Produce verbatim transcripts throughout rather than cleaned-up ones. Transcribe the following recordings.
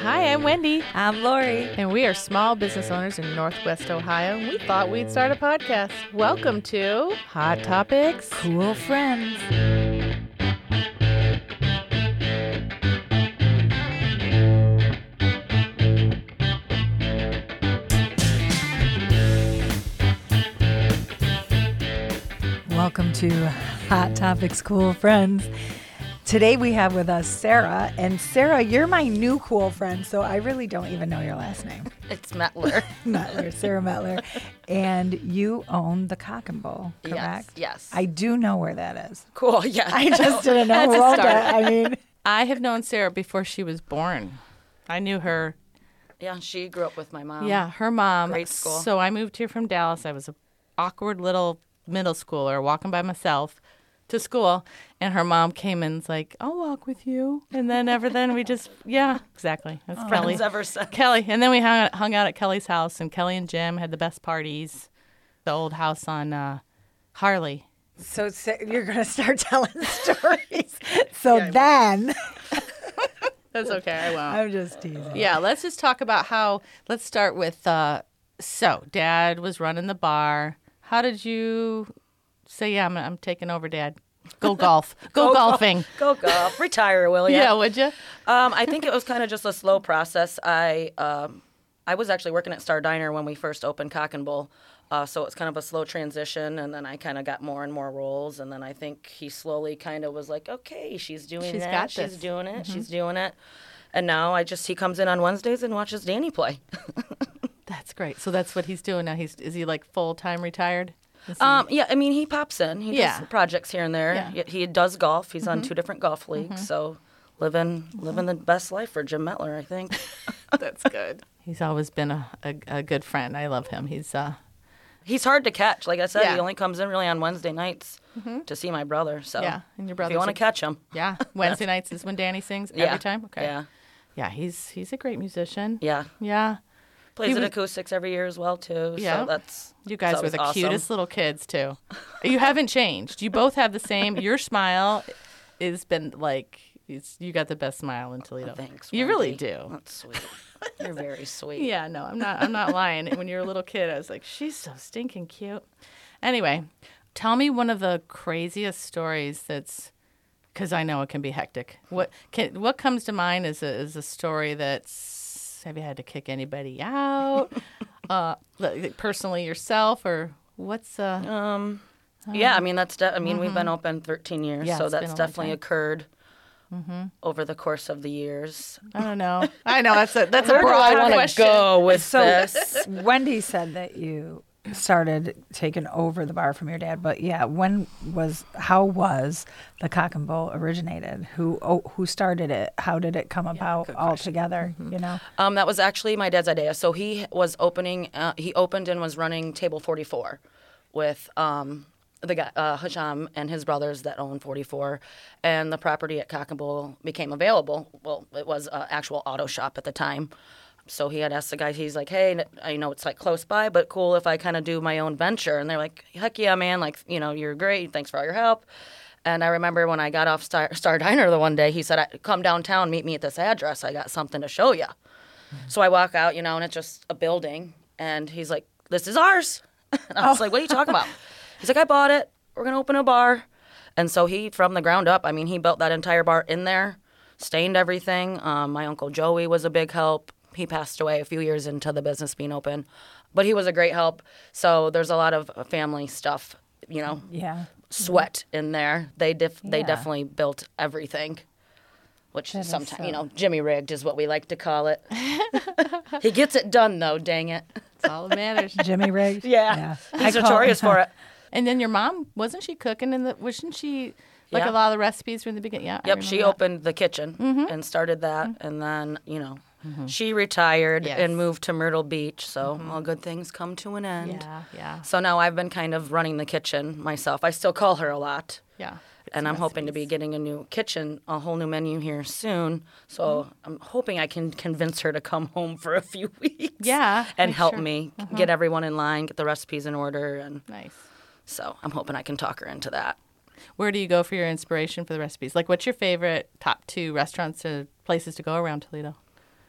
Hi, I'm Wendy. I'm Lori. And we are small business owners in Northwest Ohio. And we thought we'd start a podcast. Welcome to Hot Topics. Cool Friends. Welcome to Hot Topics, Cool Friends. Today we have with us Sarah. And Sarah, you're my new cool friend, so I really don't even know your last name. It's Metler. Metler, Sarah Metler. And you own the Cock and Bull, correct? Yes, yes. I do know where that is. Cool, yeah. I just didn't know That's who a owned it. start. I mean, I have known Sarah before she was born. I knew her. Yeah, she grew up with my mom. Yeah, her mom. Grade school. So I moved here from Dallas. I was an awkward little middle schooler walking by myself to school, and her mom came and was like, I'll walk with you. And then ever then we just, yeah, exactly. That's Kelly. Friends ever since. Kelly. And then we hung out, hung out at Kelly's house, and Kelly and Jim had the best parties. The old house on uh, Harley. so Sa- you're going to start telling stories. So then, That's okay, I won't. I'm just teasing. Yeah, let's just talk about how, let's start with, uh, so Dad was running the bar. How did you say, yeah, I'm, I'm taking over, Dad? Go golf. Go, Go golfing. Go golf. Retire, will ya? Yeah, would you? Um, I think it was kind of just a slow process. I um, I was actually working at Star Diner when we first opened Cock and Bull. Uh, so it's kind of a slow transition, and then I kind of got more and more roles, and then I think he slowly kind of was like, okay, she's doing She's that, got she's this. doing it, she's doing it, and now I just he comes in on Wednesdays and watches Danny play. That's great. So that's what he's doing now. He's Is he like full-time retired? Is he- Um, yeah, I mean, he pops in. He Yeah. does projects here and there. Yeah. He, he does golf. He's on two different golf leagues, so living living the best life for Jim Metler, I think. That's good. He's always been a, a, a good friend. I love him. He's uh, He's hard to catch. Like I said, Yeah. he only comes in really on Wednesday nights to see my brother. So yeah. And your if brother. you want to catch him, Yeah. Wednesday nights is when Danny sings yeah, every time? Okay. yeah, Yeah, he's he's a great musician. yeah. Yeah. Plays He at was- acoustics every year as well too. Yeah. So that's You guys it's were the always awesome. cutest little kids, too. You haven't changed. You both have the same. Your smile has been like, it's, you got the best smile in Toledo. Thanks. You really Wendy. do. That's sweet. You're very sweet. Yeah, no, I'm not. I'm not lying. When you were a little kid, I was like, she's so stinking cute. Anyway, tell me one of the craziest stories that's, because I know it can be hectic. What can what comes to mind is a is a story that's, have you had to kick anybody out, uh, like personally yourself, or what's uh? Um, yeah, I mean that's. De- I mean we've been open thirteen years, Mm-hmm. Yeah, so it's been that's a long definitely time. occurred over the course of the years. I don't know. I know that's a that's a Where do I broad want to question. go with So this? Wendy said that you started taking over the bar from your dad, but yeah, when was how was the Cock and Bull originated? Who oh, who started it? How did it come about good all question. together? You know, Um, that was actually my dad's idea. So he was opening. Uh, he opened and was running Table forty-four with um, the guy uh, Hasham and his brothers that own forty-four, and the property at Cock and Bull became available. Well, it was an actual auto shop at the time. So he had asked the guys, he's like, hey, I know it's like close by, but cool if I kind of do my own venture. And they're like, heck yeah, man. Like, you know, you're great. Thanks for all your help. And I remember when I got off Star, Star Diner the one day, he said, come downtown, meet me at this address. I got something to show you. So I walk out, you know, and it's just a building. And he's like, this is ours. And I was like, what are you talking about? He's like, I bought it. We're going to open a bar. And so he, from the ground up, I mean, he built that entire bar in there, stained everything. Um, my Uncle Joey was a big help. He passed away a few years into the business being open. But he was a great help. So there's a lot of family stuff, you know, yeah, sweat in there. They def- they Yeah. definitely built everything, which That is sometimes, so- you know, Jimmy rigged is what we like to call it. He gets it done, though, dang it. That's all that matters. Jimmy Riggs. Yeah. He's I call- notorious for it. And then your mom, wasn't she cooking in the, wasn't she, like Yeah. a lot of the recipes were in the beginning? Yeah. I Yep, she remember that. opened the kitchen and started that, and then, you know, she retired Yes. and moved to Myrtle Beach, so all good things come to an end. Yeah, yeah, So now I've been kind of running the kitchen myself. I still call her a lot. yeah. It's And I'm hoping to be recipes. getting a new kitchen, a whole new menu here soon. So I'm hoping I can convince her to come home for a few weeks. Yeah, And I'm help sure. me get everyone in line, get the recipes in order. And Nice. so I'm hoping I can talk her into that. Where do you go for your inspiration for the recipes? Like, what's your favorite top two restaurants or places to go around Toledo?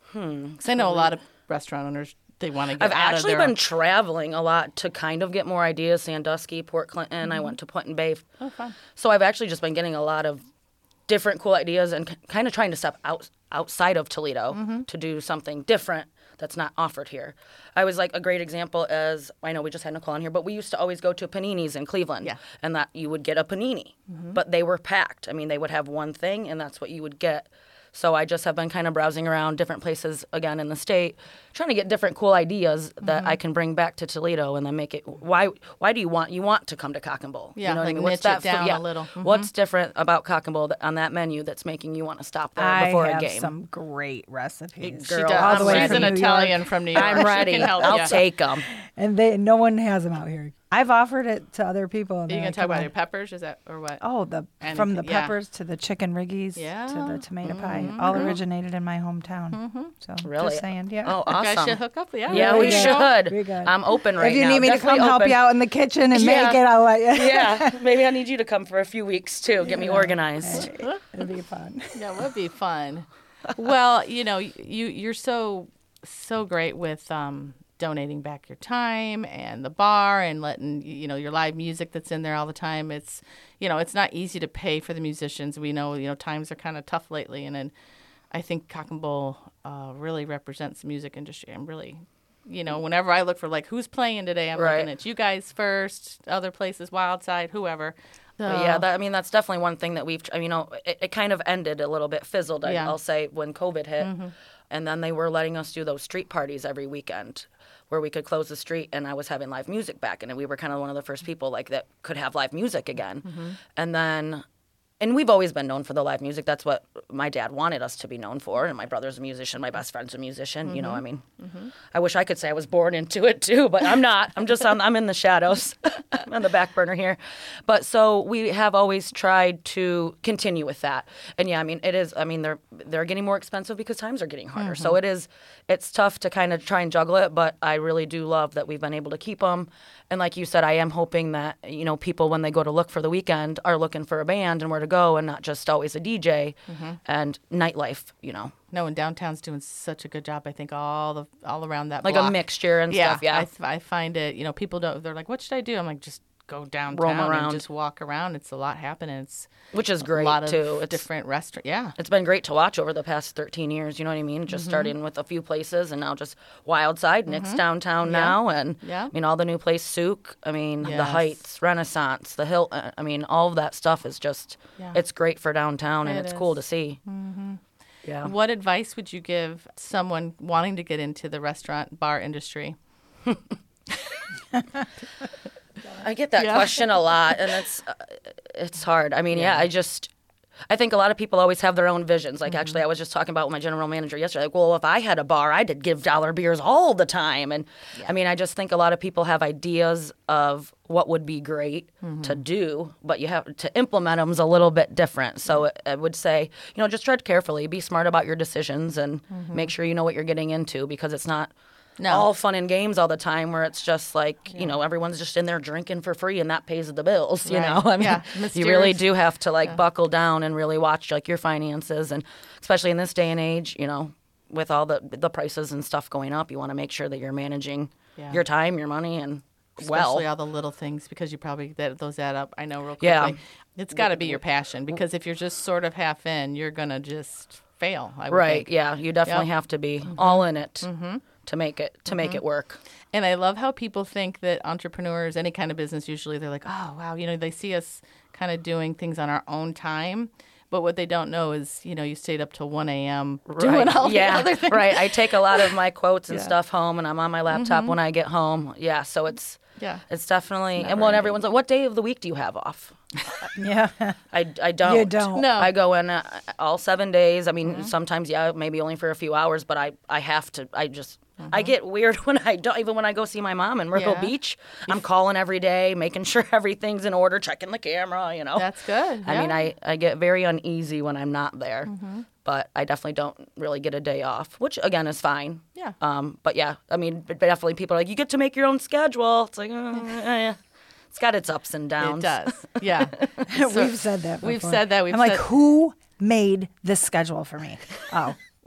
Hmm. Because I know a lot of restaurant owners, they want to get I've out actually of their been traveling a lot to kind of get more ideas. Sandusky, Port Clinton. Mm-hmm. I went to Point Bay. Oh, fun. So I've actually just been getting a lot of different cool ideas and k- kind of trying to step out outside of Toledo Mm-hmm. to do something different that's not offered here. I was like a great example as I know we just had Nicole on here, but we used to always go to Panini's in Cleveland, Yeah. and that you would get a panini, but they were packed. I mean, they would have one thing, and that's what you would get. So I just have been kind of browsing around different places again in the state, trying to get different cool ideas that I can bring back to Toledo and then make it. Why? Why do you want you want to come to Cock and Bull? Yeah, you know what like I mean. What's niche it that? down yeah. a little. Mhm. What's different about Cock and Bull that, on that menu that's making you want to stop there I before have a game? some great recipes. She Girl, does. all the way She's from an New Italian York. from New York. I'm She ready. can help I'll ya. take them. And they no one has them out here. I've offered it to other people. And Are you they're gonna talk like, about your peppers? Is that or what? Oh, the Anything, from the yeah. peppers to the chicken riggies Yeah. to the tomato pie, all originated in my hometown. So Really? just saying, yeah. Oh, You guys awesome. should hook up. Yeah. Yeah, there we you good. go. should. We good. I'm open right if you now. need me to Definitely come help open. you out in the kitchen and Yeah. make it, I'll let you. Yeah, maybe I need you to come for a few weeks too. Get me organized. It'll be fun. That would be fun. Well, you know, you you're so so great with um, donating back your time and the bar and letting you know your live music that's in there all the time. It's you know it's not easy to pay for the musicians. We know you know times are kind of tough lately, and then I think Cock and Bull uh, really represents the music industry. I'm really. You know, whenever I look for like who's playing today, I'm Right. looking at you guys first. Other places, Wildside, whoever. But yeah, that, I mean that's definitely one thing that we've. I mean, you know, it, it kind of ended a little bit, fizzled. I, Yeah. I'll say when COVID hit, and then they were letting us do those street parties every weekend, where we could close the street, and I was having live music back, and we were kind of one of the first people like that could have live music again, and then. And we've always been known for the live music. That's what my dad wanted us to be known for. And my brother's a musician. My best friend's a musician. You know, I mean, I wish I could say I was born into it too, but I'm not. I'm just, I'm, I'm in the shadows. I'm on the back burner here. But so we have always tried to continue with that. And yeah, I mean, it is, I mean, they're, they're getting more expensive because times are getting harder. So it is, it's tough to kind of try and juggle it, but I really do love that we've been able to keep them. And like you said, I am hoping that, you know, people, when they go to look for the weekend, are looking for a band and where to go and not just always a D J and nightlife, you know. No, and downtown's doing such a good job. I think all the all around that Like block. a mixture and yeah, stuff, yeah. I, th- I find it. You know, people don't. They're like, "What should I do?" I'm like, "Just go downtown Roam around. and just walk around." It's a lot happening. It's Which is great, a lot of too. It's, different restaurants. Yeah, it's been great to watch over the past thirteen years, you know what I mean? Just starting with a few places and now just Wildside, Nick's downtown now. And, Yeah. I mean, all the new place, Souk, I mean, the Yes. Heights, Renaissance, the Hilton. I mean, all of that stuff is just, Yeah. it's great for downtown and It it's cool is. to see. Mm-hmm. Yeah. What advice would you give someone wanting to get into the restaurant bar industry? I get that Yeah. question a lot, and it's uh, it's hard. I mean, yeah. I just I think a lot of people always have their own visions. Like, actually, I was just talking about with my general manager yesterday. Like, well, if I had a bar, I'd give dollar beers all the time. And I mean, I just think a lot of people have ideas of what would be great to do, but you have to implement them is a little bit different. So I would say, you know, just tread carefully, be smart about your decisions, and make sure you know what you're getting into, because it's not. No. all fun and games all the time where it's just like, you know, everyone's just in there drinking for free and that pays the bills, you Right. know? I mean, Yeah. you really Mysterious. do have to like buckle down and really watch like your finances, and especially in this day and age, you know, with all the the prices and stuff going up, you want to make sure that you're managing Yeah. your time, your money, and well. Especially all the little things, because you probably that those add up. I know real Yeah. quickly. It's got to be your passion, because if you're just sort of half in, you're gonna just fail. I would Right, think. yeah, you definitely Yep. have to be all in it to make it to make it work. And I love how people think that entrepreneurs, any kind of business, usually they're like, oh, wow, you know, they see us kind of doing things on our own time. But what they don't know is, you know, you stayed up till one a.m. doing Right. all yeah, the other things. right. I take a lot of my quotes and Yeah. stuff home, and I'm on my laptop when I get home. Yeah, so it's Yeah. it's definitely. And when everyone's like, "What day of the week do you have off?" Yeah. I, I don't. You don't. No. I go in uh, all seven days. I mean, sometimes yeah, maybe only for a few hours, but I I have to. I just. I get weird when I don't. Even when I go see my mom in Myrtle Yeah. Beach, I'm calling every day, making sure everything's in order, checking the camera. You know. That's good. I mean, yeah. I, I get very uneasy when I'm not there, but I definitely don't really get a day off, which again is fine. Yeah. Um. But yeah, I mean, but definitely people are like, you get to make your own schedule. It's like, uh, yeah. It's got its ups and It downs. does. Yeah. We've said that. We've before. said that, we've I'm like, said- who made this schedule for me? Oh,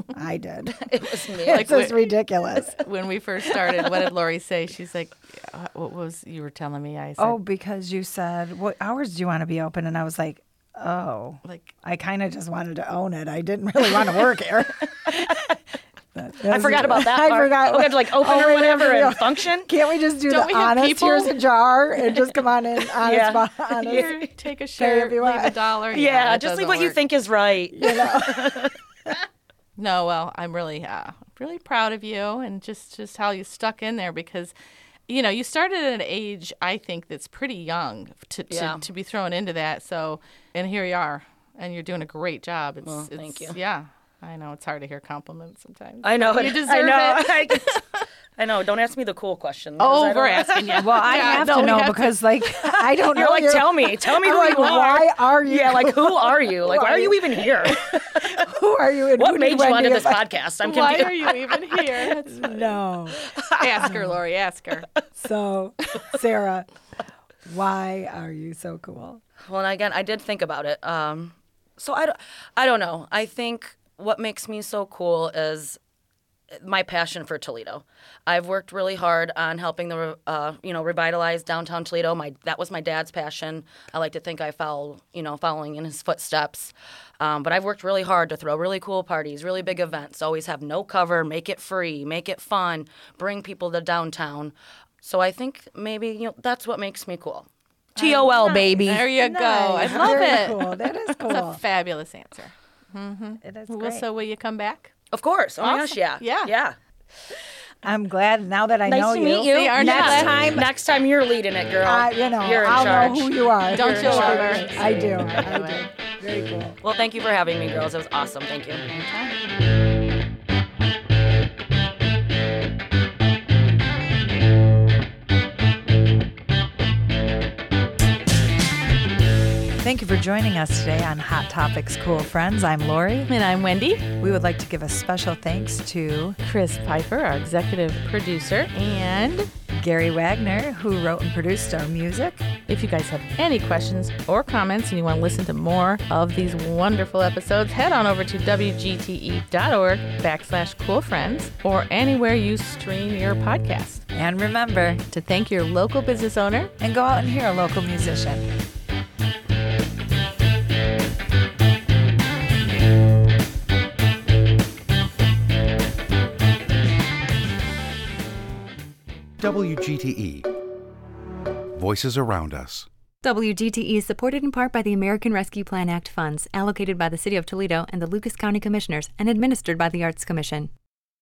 I did. It was me. It's just wh- ridiculous. When we first started, what did Lori say? She's like, uh, what was you were telling me? I said, Oh, because you said, what hours do you want to be open? And I was like, oh, like, I kind of just wanted to own it. I didn't really want to work here. That- I that's- forgot about that I part. forgot. We had to like open Oh, or wait, whatever yeah. and function. Can't we just do Don't the we have honest? people? Here's a jar and just come on in. Honest, Yeah. bo- honest. here, take a Pay shirt, if you leave want. a dollar. Yeah, that just leave doesn't what you work. think is right. You know? No, well, I'm really, uh, really proud of you and just, just how you stuck in there because, you know, you started at an age, I think, that's pretty young to, to, Yeah. to be thrown into that. So, and here you are, and you're doing a great job. It's, Well, it's, thank you. Yeah, I know it's hard to hear compliments sometimes. I know. You it. deserve I know. it. I, I know. Don't ask me the cool question. 'cause I Oh, we're don't- asking you. Well, I Yeah, have no, to we know have to- because, like, I don't know. You're like, you. tell me. Tell me I'm who like, you are. why are you? Yeah, like, who are you? Like, Who why are are you you? even here? Who are you? And What who made did you Wendy onto this invite? podcast? I'm Why confused. are you even here? That's funny. No. Ask her, Lori. Ask her. So, Sarah, why are you so cool? Well, and again, I did think about it. Um, so I don't, I don't know. I think what makes me so cool is my passion for Toledo. I've worked really hard on helping the, uh, you know, revitalize downtown Toledo. My that was my dad's passion. I like to think I follow, you know, following in his footsteps. Um, but I've worked really hard to throw really cool parties, really big events. Always have no cover, make it free, make it fun, bring people to downtown. So I think maybe you know that's what makes me cool. T O L baby. There you go. I Nice. love Very it. Cool. That is That's cool. a fabulous answer. It is Well, great. so will you come back? Of course. Oh my gosh, Awesome. yeah. Yeah. Yeah. I'm glad now that I Nice know to you. meet you. See, aren't you next glad? time, next time you're leading it, girl. I, you know, you're in I'll charge. know who you are. Don't You're in you love charge. her? I do. I Anyway. do. Very cool. Well, thank you for having me, girls. It was awesome. Thank you. Thank you for joining us today on Hot Topics Cool Friends. I'm Lori. And I'm Wendy. We would like to give a special thanks to Chris Piper, our executive producer, and Gary Wagner, who wrote and produced our music. if you guys have any questions or comments and you want to listen to more of these wonderful episodes, head on over to W G T E dot org backslash cool friends or anywhere you stream your podcast. And remember, To thank your local business owner, and go out and hear a local musician. W G T E. Voices around us. W G T E is supported in part by the American Rescue Plan Act funds allocated by the City of Toledo and the Lucas County Commissioners and administered by the Arts Commission.